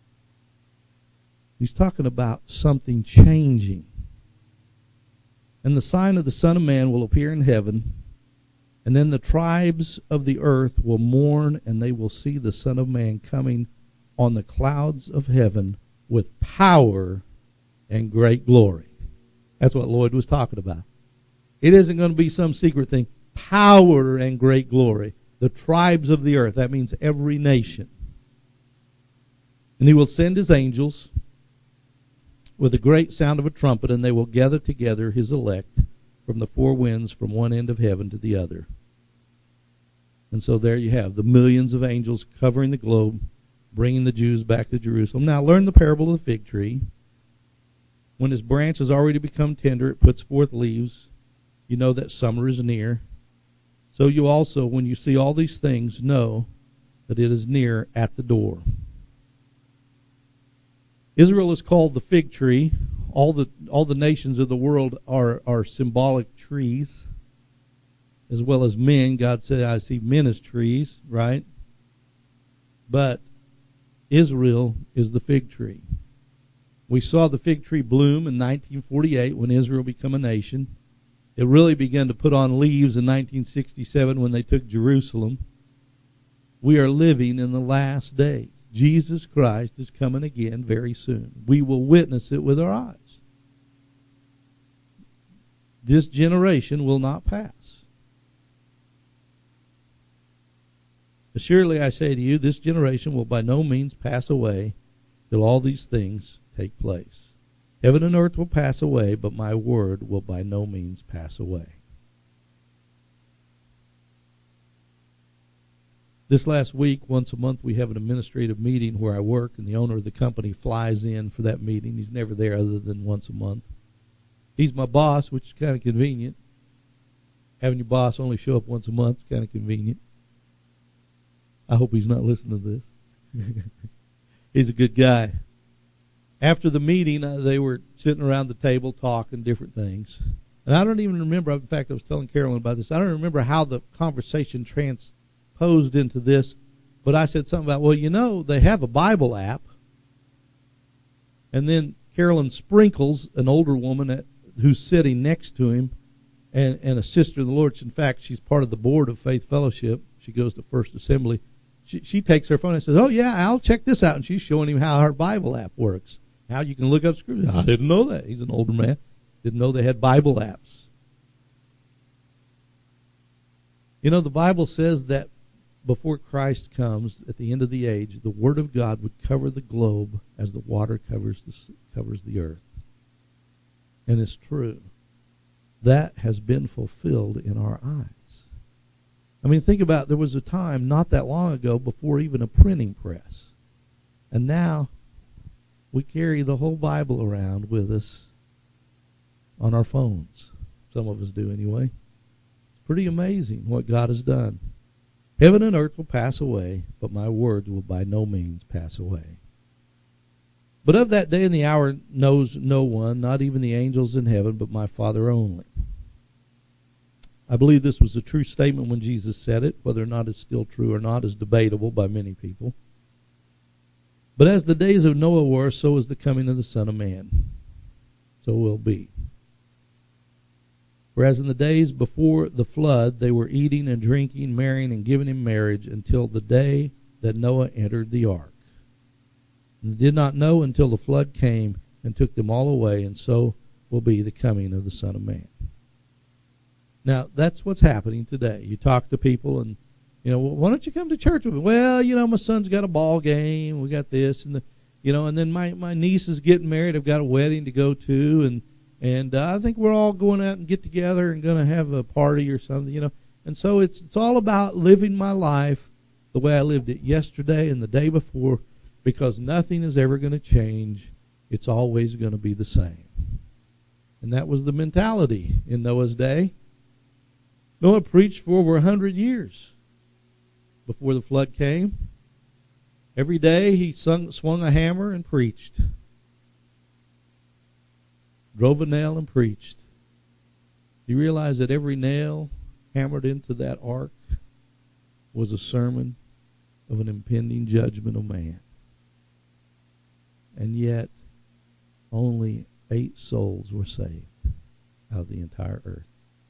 He's talking about something changing. And the sign of the Son of Man will appear in heaven, and then the tribes of the earth will mourn, and they will see the Son of Man coming on the clouds of heaven with power and great glory. That's what Lloyd was talking about. It isn't going to be some secret thing. Power and great glory. The tribes of the earth. That means every nation. And he will send his angels with a great sound of a trumpet, and they will gather together his elect from the four winds, from one end of heaven to the other. And so there you have the millions of angels covering the globe, bringing the Jews back to Jerusalem. Now learn the parable of the fig tree. When his branch has already become tender, it puts forth leaves. You know that summer is near. So you also, when you see all these things, know that it is near at the door. Israel is called the fig tree, all the all the nations of the world are, are symbolic trees, as well as men. God said, I see men as trees, right? But Israel is the fig tree. We saw the fig tree bloom in nineteen forty-eight when Israel became a nation. It really began to put on leaves in nineteen sixty-seven when they took Jerusalem. We are living in the last days. Jesus Christ is coming again very soon. We will witness it with our eyes. This generation will not pass. Surely I say to you, this generation will by no means pass away till all these things take place. Heaven and earth will pass away, but my word will by no means pass away. This last week, once a month, we have an administrative meeting where I work, and the owner of the company flies in for that meeting. He's never there other than once a month. He's my boss, which is kind of convenient. Having your boss only show up once a month is kind of convenient. I hope he's not listening to this. He's a good guy. After the meeting, uh, they were sitting around the table talking different things. And I don't even remember, in fact, I was telling Carolyn about this, I don't remember how the conversation transposed into this, but I said something about, well, you know, they have a Bible app. And then Carolyn sprinkles an older woman at, who's sitting next to him, and, and a sister of the Lord. In fact, she's part of the board of Faith Fellowship. She goes to First Assembly. She, she takes her phone and says, oh, yeah, I'll check this out. And she's showing him how her Bible app works. How you can look up scripture. I didn't know that. He's an older man. Didn't know they had Bible apps. You know, the Bible says that before Christ comes, at the end of the age, the Word of God would cover the globe as the water covers the, covers the earth. And it's true. That has been fulfilled in our eyes. I mean, think about it. There was a time not that long ago before even a printing press. And now we carry the whole Bible around with us on our phones. Some of us do anyway. It's pretty amazing what God has done. Heaven and earth will pass away, but my words will by no means pass away. But of that day and the hour knows no one, not even the angels in heaven, but my Father only. I believe this was a true statement when Jesus said it. Whether or not it's still true or not is debatable by many people. But as the days of Noah were, so is the coming of the Son of Man. So will be. Whereas in the days before the flood, they were eating and drinking, marrying and giving in marriage until the day that Noah entered the ark. And they did not know until the flood came and took them all away, and so will be the coming of the Son of Man. Now, that's what's happening today. You talk to people and, you know, well, why don't you come to church with me? Well, you know, my son's got a ball game. We got this and the, you know, and then my, my niece is getting married. I've got a wedding to go to, and and uh, I think we're all going out and get together and going to have a party or something, you know. And so it's it's all about living my life the way I lived it yesterday and the day before, because nothing is ever going to change. It's always going to be the same. And that was the mentality in Noah's day. Noah preached for over a hundred years before the flood came. Every day he sung, swung a hammer and preached. Drove a nail and preached. You realize that every nail hammered into that ark was a sermon of an impending judgment of man. And yet, only eight souls were saved out of the entire earth.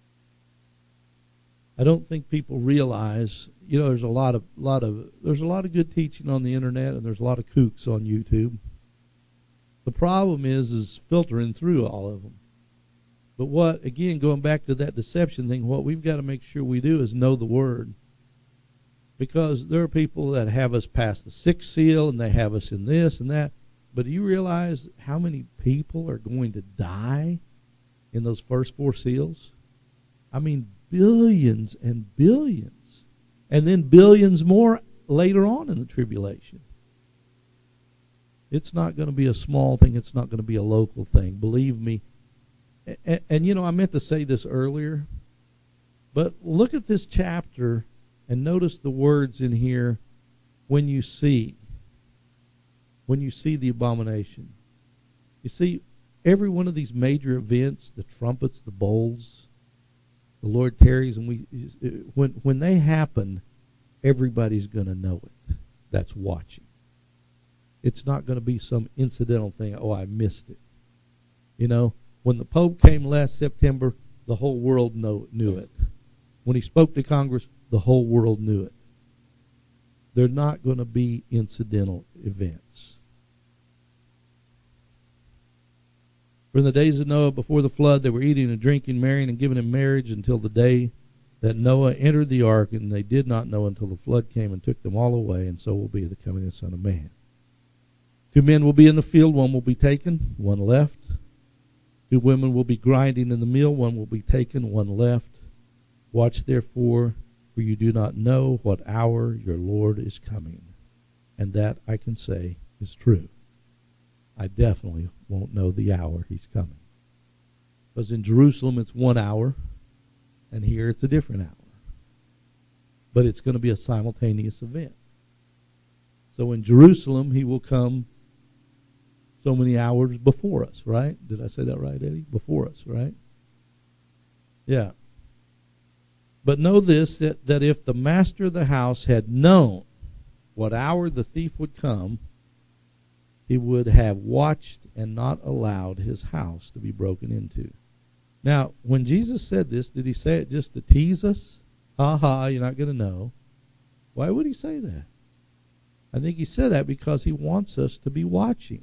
I don't think people realize, you know, there's a lot of lot of there's a lot of good teaching on the internet, and there's a lot of kooks on YouTube. The problem is is filtering through all of them. But what, again, going back to that deception thing, what we've got to make sure we do is know the Word. Because there are people that have us pass the sixth seal, and they have us in this and that. But do you realize how many people are going to die in those first four seals? I mean, billions and billions. And then billions more later on in the tribulation. It's not going to be a small thing. It's not going to be a local thing. Believe me. And, and, you know, I meant to say this earlier. But look at this chapter and notice the words in here, when you see. When you see the abomination. You see, every one of these major events, the trumpets, the bowls, the Lord tarries, and we when when they happen, everybody's going to know it. That's watching. It's not going to be some incidental thing. Oh, I missed it. You know, when the Pope came last September, the whole world know, knew it. When he spoke to Congress, the whole world knew it. They're not going to be incidental events. For in the days of Noah before the flood, they were eating and drinking, marrying and giving in marriage until the day that Noah entered the ark, and they did not know until the flood came and took them all away, and so will be the coming of the Son of Man. Two men will be in the field, one will be taken, one left. Two women will be grinding in the mill, one will be taken, one left. Watch therefore, for you do not know what hour your Lord is coming. And that I can say is true. I definitely won't know the hour he's coming. Because in Jerusalem it's one hour, and here it's a different hour. But it's going to be a simultaneous event. So in Jerusalem he will come so many hours before us, right? Did I say that right, Eddie? Before us, right? Yeah. But know this, that, that if the master of the house had known what hour the thief would come, he would have watched and not allowed his house to be broken into. Now, when Jesus said this, did he say it just to tease us? Ha ha, you're not going to know. Why would he say that? I think he said that because he wants us to be watching.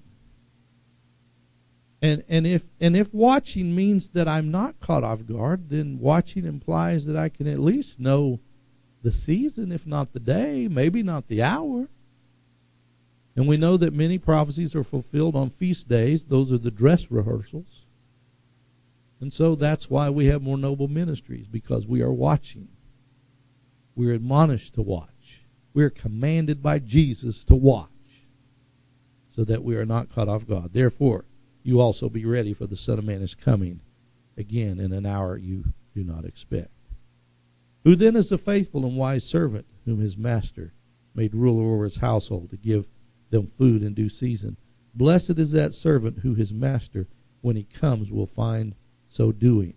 And and if and if watching means that I'm not caught off guard, then watching implies that I can at least know the season, if not the day, maybe not the hour. And we know that many prophecies are fulfilled on feast days. Those are the dress rehearsals. And so that's why we have more noble ministries, because we are watching. We're admonished to watch. We're commanded by Jesus to watch so that we are not caught off guard. Therefore, you also be ready, for the Son of Man is coming again in an hour you do not expect. Who then is the faithful and wise servant whom his master made ruler over his household to give them food in due season? Blessed is that servant who his master, when he comes, will find so doing.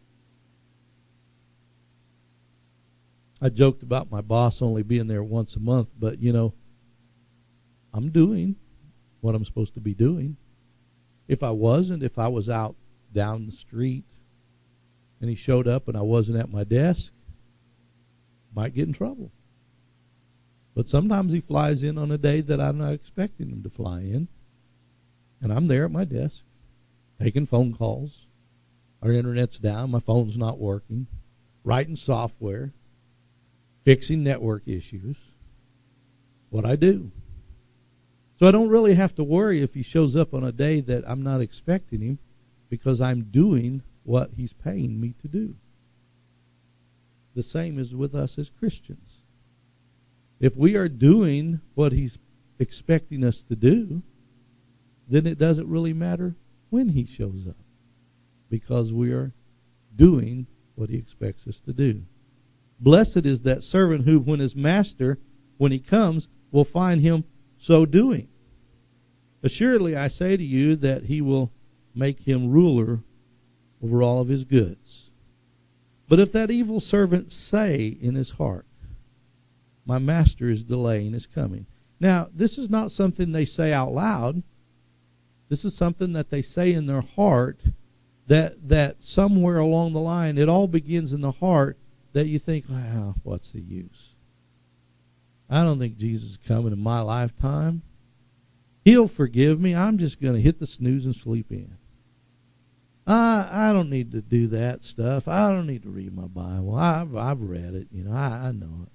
I joked about my boss only being there once a month, but, you know, I'm doing what I'm supposed to be doing. If I wasn't, if I was out down the street and he showed up and I wasn't at my desk, might get in trouble. But sometimes he flies in on a day that I'm not expecting him to fly in, and I'm there at my desk taking phone calls. Our internet's down, my phone's not working, writing software, fixing network issues. What I do. So I don't really have to worry if he shows up on a day that I'm not expecting him, because I'm doing what he's paying me to do. The same is with us as Christians. If we are doing what he's expecting us to do, then it doesn't really matter when he shows up, because we are doing what he expects us to do. Blessed is that servant who, when his master, when he comes, will find him so doing. Assuredly, I say to you that he will make him ruler over all of his goods. But if that evil servant say in his heart, my master is delaying his coming. Now, this is not something they say out loud. This is something that they say in their heart, that that somewhere along the line, it all begins in the heart, that you think, well, what's the use? I don't think Jesus is coming in my lifetime. He'll forgive me. I'm just going to hit the snooze and sleep in. I I don't need to do that stuff. I don't need to read my Bible. I've I've read it. You know, I, I know it.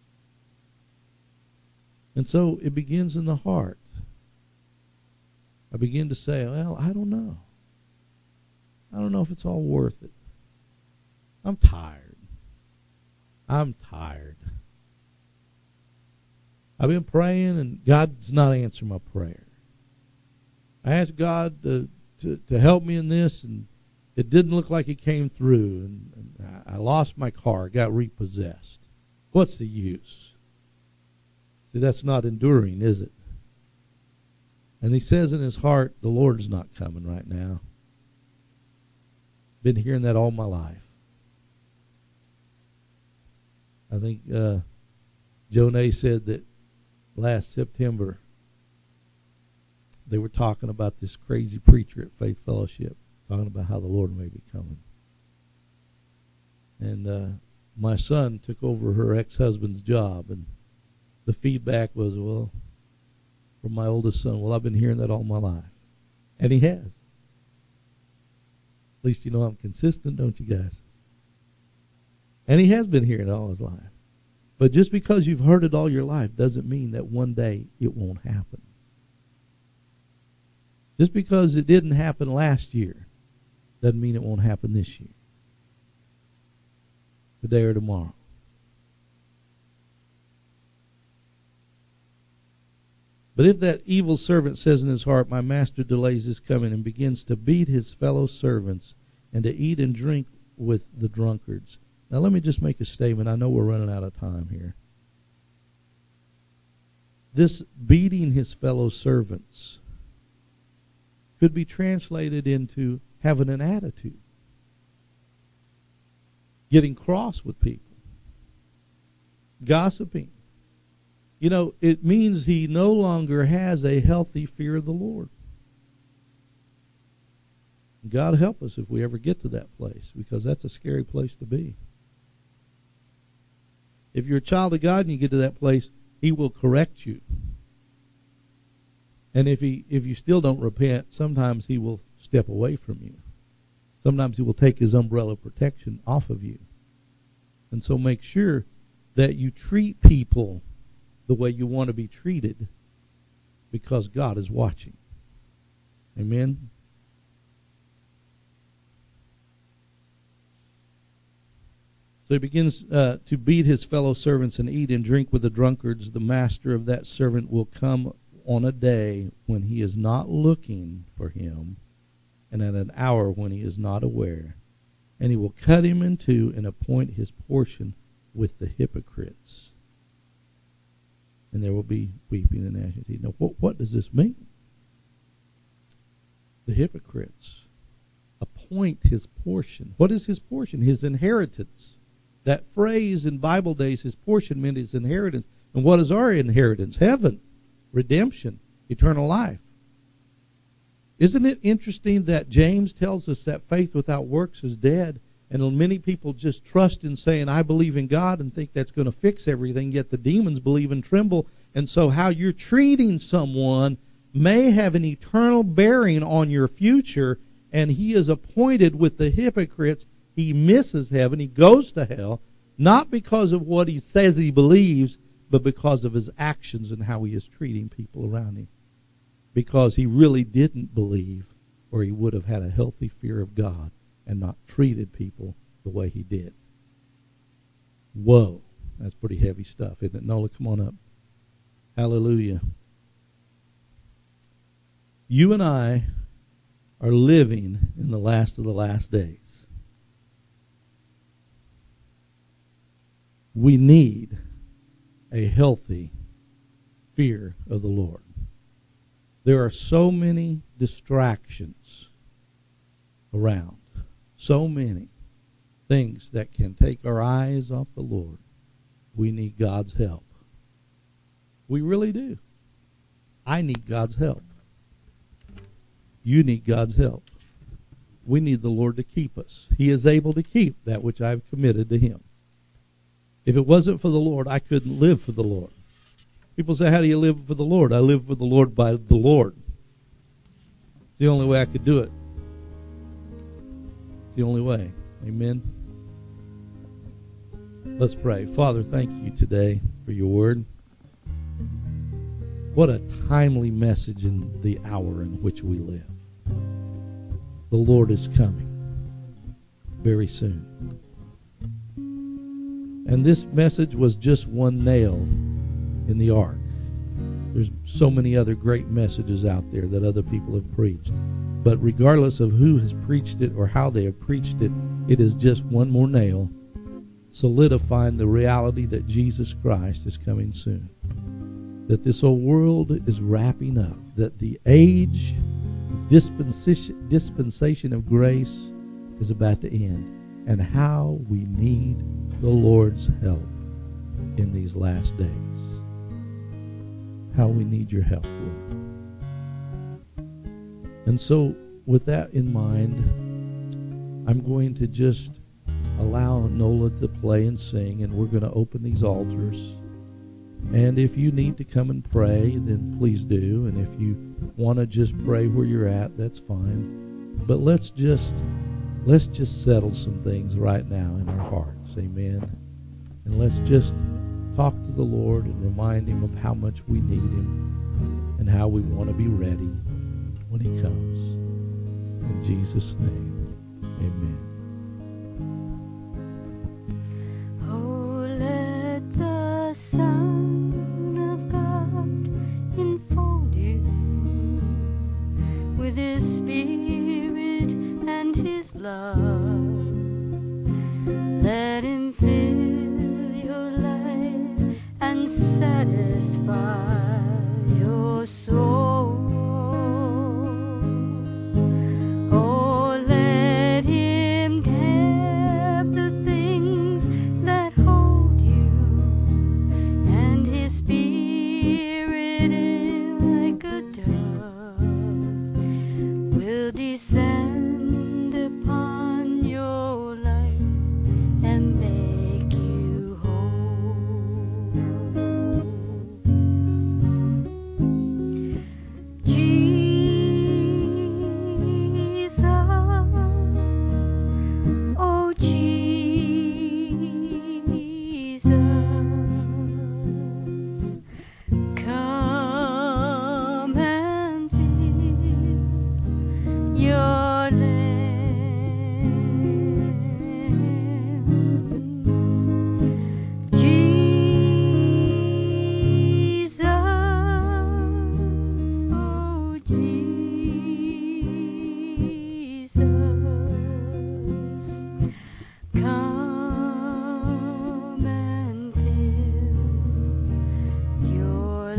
And so it begins in the heart. I begin to say, well, I don't know. I don't know if it's all worth it. I'm tired. I'm tired. I've been praying, and God's not answering my prayer. I asked God to, to, to help me in this, and it didn't look like it came through. And, and I lost my car, got repossessed. What's the use? See, that's not enduring, is it? And he says in his heart, the Lord's not coming right now. Been hearing that all my life. I think uh, Jonay said that last September they were talking about this crazy preacher at Faith Fellowship, talking about how the Lord may be coming. And uh, my son took over her ex-husband's job, and the feedback was, well, from my oldest son, well, I've been hearing that all my life. And he has. At least you know I'm consistent, don't you guys? And he has been hearing it all his life. But just because you've heard it all your life doesn't mean that one day it won't happen. Just because it didn't happen last year doesn't mean it won't happen this year, today or tomorrow. But if that evil servant says in his heart, my master delays his coming, and begins to beat his fellow servants and to eat and drink with the drunkards. Now let me just make a statement. I know we're running out of time here. This beating his fellow servants could be translated into having an attitude, getting cross with people, gossiping. You know, it means he no longer has a healthy fear of the Lord. God help us if we ever get to that place, because that's a scary place to be. If you're a child of God and you get to that place, he will correct you. And if he if you still don't repent, sometimes he will step away from you. Sometimes he will take his umbrella of protection off of you. And so make sure that you treat people the way you want to be treated, because God is watching. Amen? So he begins uh, to beat his fellow servants and eat and drink with the drunkards. The master of that servant will come on a day when he is not looking for him, and at an hour when he is not aware. And he will cut him in two and appoint his portion with the hypocrites. And there will be weeping and gnashing of teeth. Now, what, what does this mean? The hypocrites appoint his portion. What is his portion? His inheritance. That phrase in Bible days, his portion, meant his inheritance. And what is our inheritance? Heaven, redemption, eternal life. Isn't it interesting that James tells us that faith without works is dead? And many people just trust in saying, I believe in God, and think that's going to fix everything, yet the demons believe and tremble. And so how you're treating someone may have an eternal bearing on your future, and he is appointed with the hypocrites. He misses heaven. He goes to hell, not because of what he says he believes, but because of his actions and how he is treating people around him. Because he really didn't believe, or he would have had a healthy fear of God and not treated people the way he did. Whoa, that's pretty heavy stuff, isn't it? Nola, come on up. Hallelujah. You and I are living in the last of the last days. We need a healthy fear of the Lord. There are so many distractions around. So many things that can take our eyes off the Lord. We need God's help. We really do. I need God's help. You need God's help. We need the Lord to keep us. He is able to keep that which I've committed to him. If it wasn't for the Lord, I couldn't live for the Lord. People say, how do you live for the Lord? I live for the Lord by the Lord. It's the only way I could do it. It's the only way. Amen. Let's pray. Father, thank you today for your word. What a timely message in the hour in which we live. The Lord is coming very soon. And this message was just one nail in the ark. There's so many other great messages out there that other people have preached. But regardless of who has preached it or how they have preached it, it is just one more nail solidifying the reality that Jesus Christ is coming soon. That this old world is wrapping up. That the age, dispensation, dispensation of grace is about to end, and how we need the Lord's help in these last days. How we need your help, Lord. And so, with that in mind, I'm going to just allow Nola to play and sing, and we're going to open these altars. And if you need to come and pray, then please do. And if you want to just pray where you're at, that's fine. But let's just let's just settle some things right now in our hearts. Amen. And let's just talk to the Lord and remind him of how much we need him and how we want to be ready when he comes. In Jesus' name, amen. Oh, let the Son of God enfold you with his Spirit and his love. Let him fill your life and satisfy your soul. Oh, let him have the things that hold you, and his Spirit like a dove will descend upon your life and make you whole. Jesus, oh Jesus, come and fill your lands. Jesus, oh Jesus, come and fill your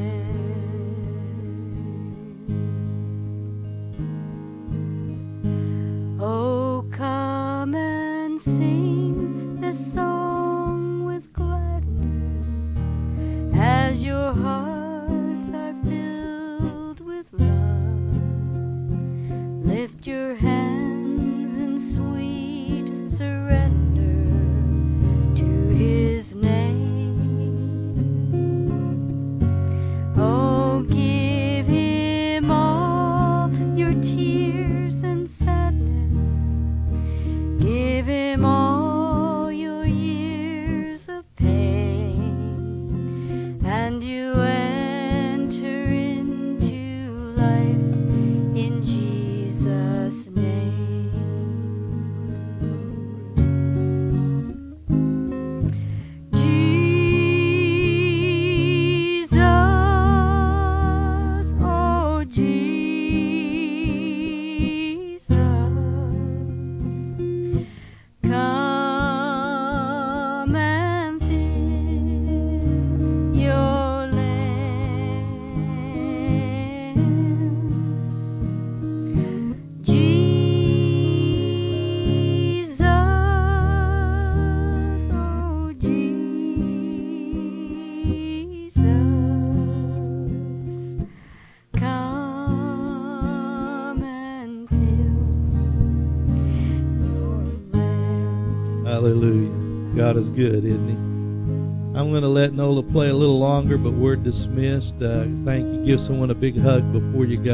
lands. Oh, come and sing this song with gladness as your hearts are filled with love. Lift your hands in sweet surrender to his name. Oh, give him all your tears and sadness. Give him all your years of pain, and you enter into life in Jesus' name. Jesus, oh Jesus, come and fill your lands. Jesus, oh Jesus, come and fill your lands. Hallelujah. God is good, isn't he? I'm going to let Nola play a little longer, but we're dismissed. Uh, thank you. Give someone a big hug before you go.